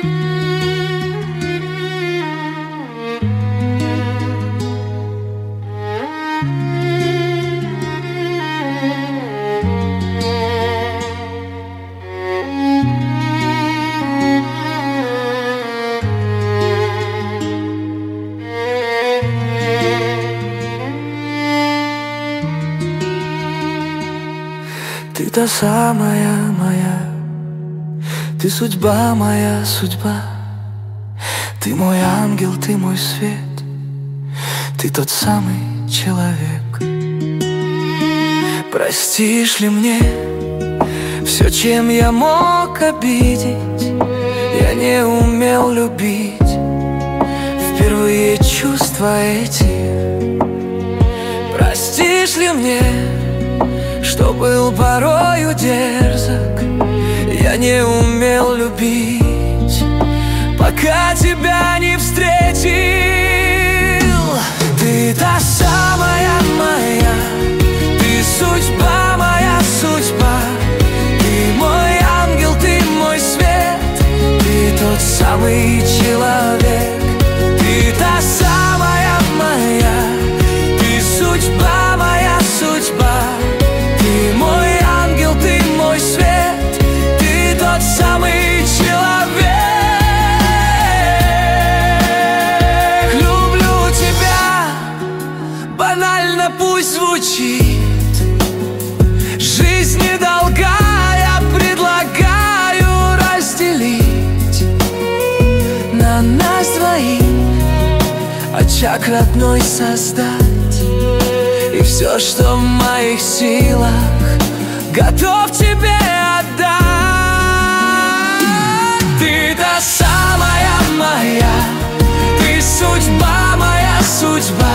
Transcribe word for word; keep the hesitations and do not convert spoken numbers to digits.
Ты та самая моя, ты судьба моя, судьба. Ты мой ангел, ты мой свет, ты тот самый человек. Простишь ли мне все, чем я мог обидеть? Я не умел любить впервые чувства эти. Простишь ли мне, что был порою дерзок? Я не умел любить, пока тебя не встретил. Ты та самая моя, ты судьба моя, судьба. Ты мой ангел, ты мой свет, ты тот самый человек. Ты та самая моя, ты судьба моя, судьба. Ты мой ангел, ты мой свет, ты тот самый человек. Люблю тебя, банально пусть звучит. Жизнь недолгая, предлагаю разделить на нас двоих, очаг родной создать. И все, что в моих силах, готов тебе отдать. Ты та самая моя, ты судьба моя, судьба.